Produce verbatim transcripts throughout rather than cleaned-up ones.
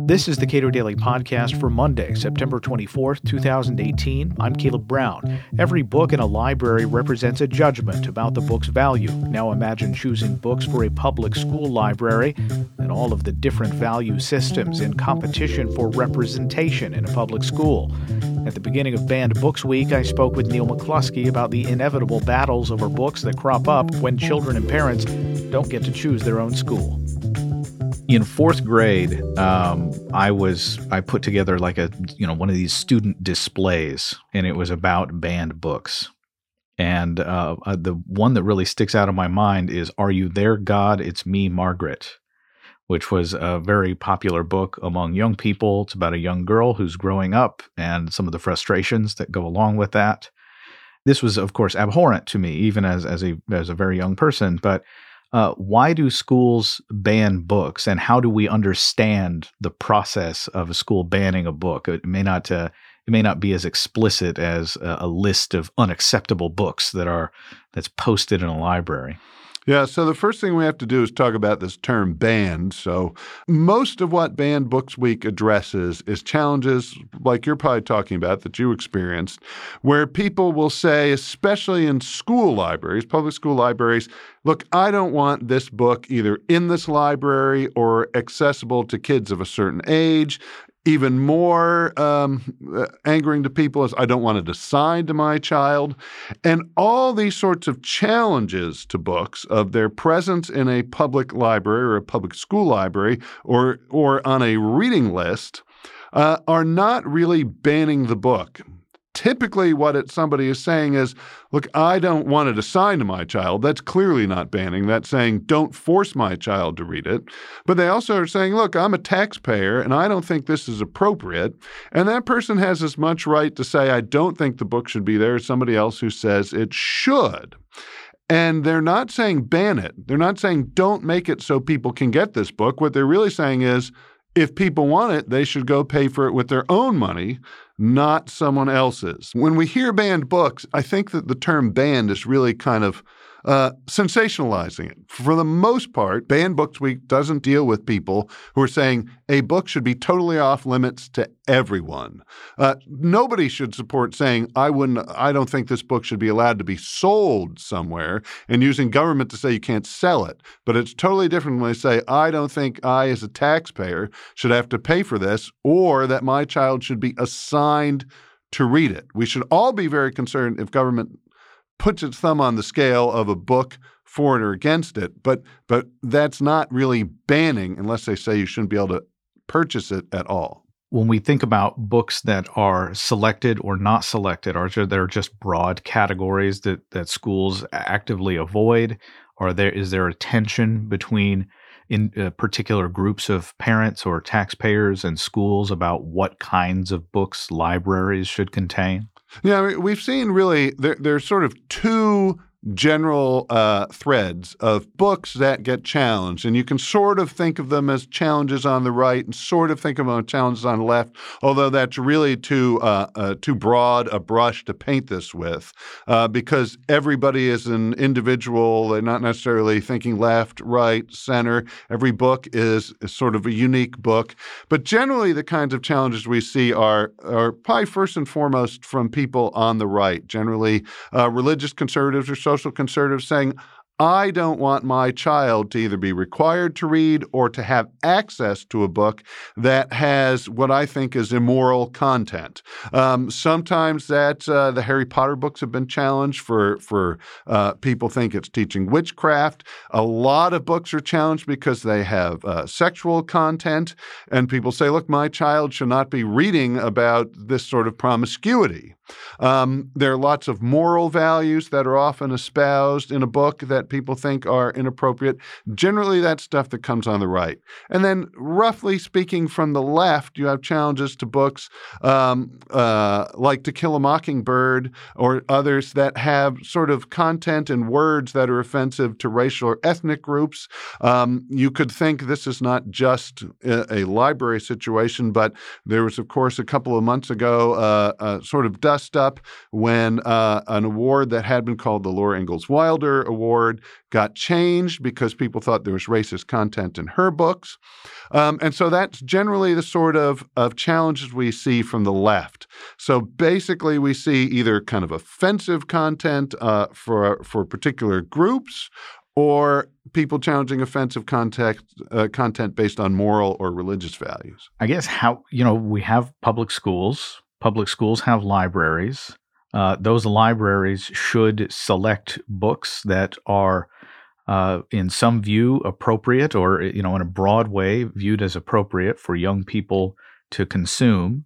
This is the Cato Daily Podcast for Monday, September twenty-fourth, twenty eighteen. I'm Caleb Brown. Every book in a library represents a judgment about the book's value. Now imagine choosing books for a public school library and all of the different value systems in competition for representation in a public school. At the beginning of Banned Books Week, I spoke with Neil McCluskey about the inevitable battles over books that crop up when children and parents don't get to choose their own school. In fourth grade, um, I was I put together like a you know one of these student displays, and it was about banned books. And uh, uh, the one that really sticks out in my mind is "Are You There, God? It's Me, Margaret," which was a very popular book among young people. It's about a young girl who's growing up and some of the frustrations that go along with that. This was, of course, abhorrent to me, even as as a as a very young person, but. Uh, why do schools ban books, and how do we understand the process of a school banning a book? It may not uh, it may not be as explicit as a, a list of unacceptable books that are that's posted in a library. Yeah, so the first thing we have to do is talk about this term banned. So most of what Banned Books Week addresses is challenges like you're probably talking about that you experienced, where people will say, especially in school libraries, public school libraries, look, I don't want this book either in this library or accessible to kids of a certain age. Even more um, angering to people is I don't want it assigned to my child. And all these sorts of challenges to books of their presence in a public library or a public school library or, or on a reading list uh, are not really banning the book. Typically, what it, somebody is saying is, look, I don't want it assigned to my child. That's clearly not banning. That's saying don't force my child to read it. But they also are saying, look, I'm a taxpayer, and I don't think this is appropriate. And that person has as much right to say, I don't think the book should be there, as somebody else who says it should. And they're not saying ban it. They're not saying don't make it so people can get this book. What they're really saying is, if people want it, they should go pay for it with their own money, not someone else's. When we hear banned books, I think that the term banned is really kind of uh, sensationalizing it. For the most part, Banned Books Week doesn't deal with people who are saying a book should be totally off limits to everyone. Uh, nobody should support saying, I wouldn't, I don't think this book should be allowed to be sold somewhere and using government to say you can't sell it. But it's totally different when they say, I don't think I as a taxpayer should have to pay for this or that my child should be assigned to read it. We should all be very concerned if government puts its thumb on the scale of a book for it or against it, but but that's not really banning unless they say you shouldn't be able to purchase it at all. When we think about books that are selected or not selected, are there just broad categories that, that schools actively avoid? Are there is there a tension between in uh, particular groups of parents or taxpayers and schools about what kinds of books libraries should contain? Yeah, I mean, we've seen really there, there's sort of two general uh, threads of books that get challenged. And you can sort of think of them as challenges on the right and sort of think of them as challenges on the left, although that's really too uh, uh, too broad a brush to paint this with uh, because everybody is an individual. They're not necessarily thinking left, right, center. Every book is, is sort of a unique book. But generally, the kinds of challenges we see are, are probably first and foremost from people on the right, generally uh, religious conservatives or social social conservatives saying, I don't want my child to either be required to read or to have access to a book that has what I think is immoral content. Um, sometimes that uh, the Harry Potter books have been challenged for, for uh, people think it's teaching witchcraft. A lot of books are challenged because they have uh, sexual content, and people say, look, my child should not be reading about this sort of promiscuity. Um, there are lots of moral values that are often espoused in a book that people think are inappropriate. Generally, that's stuff that comes on the right. And then, roughly speaking, from the left, you have challenges to books um, uh, like To Kill a Mockingbird or others that have sort of content and words that are offensive to racial or ethnic groups. Um, you could think this is not just a, a library situation, but there was, of course, a couple of months ago, uh, a sort of dust up when uh, an award that had been called the Laura Ingalls Wilder Award got changed because people thought there was racist content in her books. Um, and so that's generally the sort of, of challenges we see from the left. So basically we see either kind of offensive content uh, for, for particular groups, or people challenging offensive content, uh, content based on moral or religious values. I guess how, you know, we have public schools. Public schools have libraries. Uh, those libraries should select books that are uh, in some view appropriate, or, you know, in a broad way viewed as appropriate for young people to consume.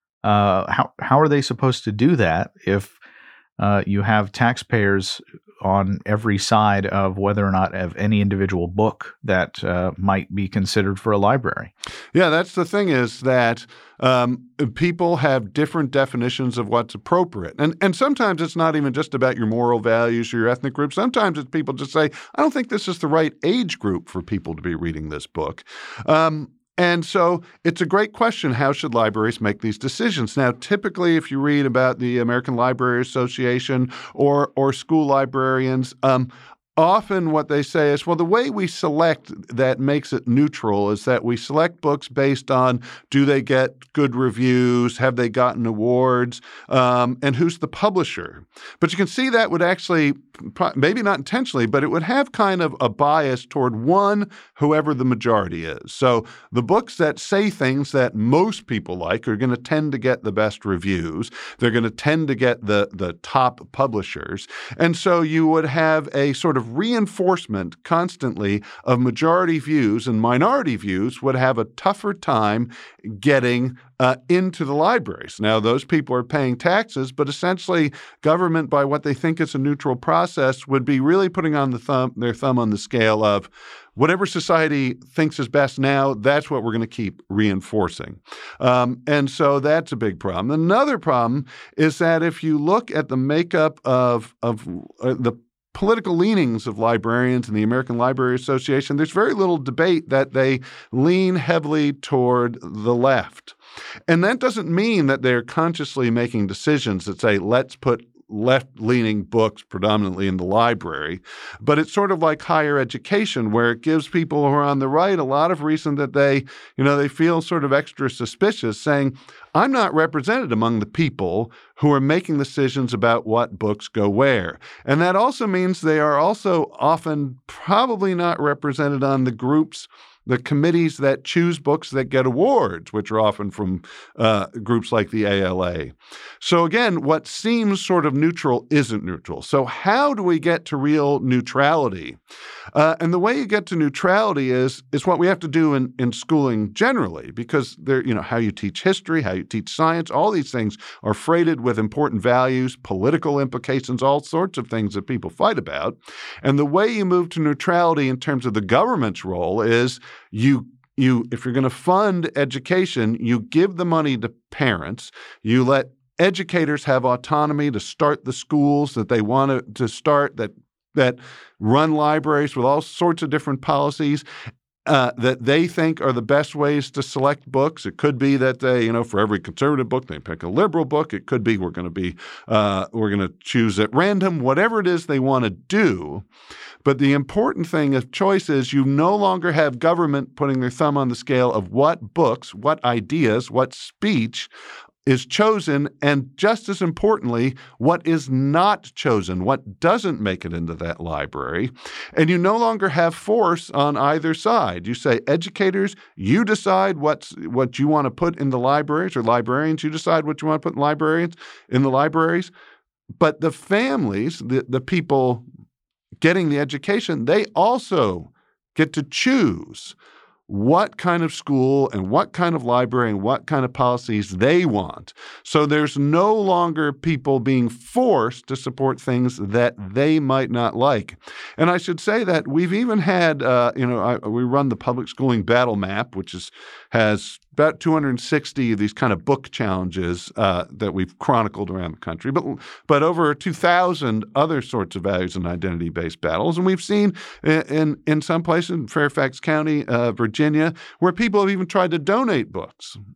Uh, how, how are they supposed to do that if uh, you have taxpayers on every side of whether or not of any individual book that uh, might be considered for a library? Yeah, that's the thing is that um, people have different definitions of what's appropriate. And and sometimes it's not even just about your moral values or your ethnic group. Sometimes it's people just say, I don't think this is the right age group for people to be reading this book. Um And so it's a great question, how should libraries make these decisions? Now, typically, if you read about the American Library Association or or school librarians, um, often what they say is, well, the way we select that makes it neutral is that we select books based on, do they get good reviews, have they gotten awards, um, and who's the publisher. But you can see that would actually, maybe not intentionally, but it would have kind of a bias toward one, whoever the majority is. So the books that say things that most people like are going to tend to get the best reviews. They're going to tend to get the, the top publishers. And so you would have a sort of reinforcement constantly of majority views, and minority views would have a tougher time getting uh, into the libraries. Now, those people are paying taxes, but essentially government, by what they think is a neutral process, would be really putting on the thumb, their thumb on the scale of whatever society thinks is best now, that's what we're going to keep reinforcing. Um, and so that's a big problem. Another problem is that if you look at the makeup of, of uh, the political leanings of librarians and the American Library Association, there's very little debate that they lean heavily toward the left. And that doesn't mean that they're consciously making decisions that say, let's put left-leaning books predominantly in the library. But it's sort of like higher education, where it gives people who are on the right a lot of reason that they, you know, they feel sort of extra suspicious, saying, I'm not represented among the people who are making decisions about what books go where. And that also means they are also often probably not represented on the groups, the committees that choose books that get awards, which are often from uh, groups like the A L A. So again, what seems sort of neutral isn't neutral. So how do we get to real neutrality? Uh, and the way you get to neutrality is is what we have to do in, in schooling generally, because there, you know, how you teach history, how you teach science, all these things are freighted with important values, political implications, all sorts of things that people fight about. And the way you move to neutrality in terms of the government's role is you you if you're going to fund education, you give the money to parents, you let educators have autonomy to start the schools that they want to, to start, that that run libraries with all sorts of different policies uh, that they think are the best ways to select books. It could be that they, you know, for every conservative book, they pick a liberal book. It could be we're going to be, uh, we're going to choose at random, whatever it is they want to do. But the important thing of choice is you no longer have government putting their thumb on the scale of what books, what ideas, what speech is chosen, and just as importantly, what is not chosen, what doesn't make it into that library. And you no longer have force on either side. You say, educators, you decide what's what you want to put in the libraries, or librarians, you decide what you want to put in librarians in the libraries. But the families, the, the people getting the education, they also get to choose what kind of school and what kind of library and what kind of policies they want. So there's no longer people being forced to support things that they might not like. And I should say that we've even had, uh, you know, I, we run the Public Schooling Battle Map, which is has about two hundred sixty of these kind of book challenges uh, that we've chronicled around the country, but but over two thousand other sorts of values and identity-based battles. And we've seen in in, in some places in Fairfax County, uh, Virginia, where people have even tried to donate books.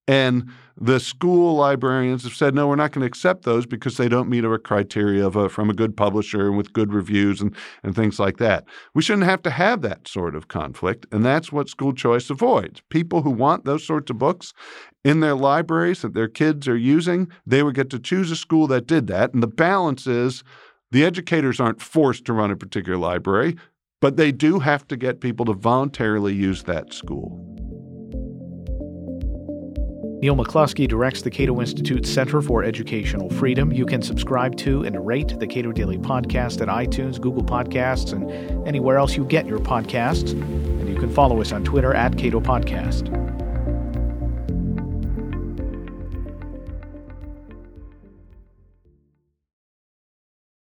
And the school librarians have said, no, we're not going to accept those because they don't meet our criteria of a, from a good publisher and with good reviews and, and things like that. We shouldn't have to have that sort of conflict, and that's what school choice avoids. People who want those sorts of books in their libraries that their kids are using, they would get to choose a school that did that. And the balance is the educators aren't forced to run a particular library, but they do have to get people to voluntarily use that school. Neil McCluskey directs the Cato Institute Center for Educational Freedom. You can subscribe to and rate the Cato Daily Podcast at iTunes, Google Podcasts, and anywhere else you get your podcasts. And you can follow us on Twitter at Cato Podcast.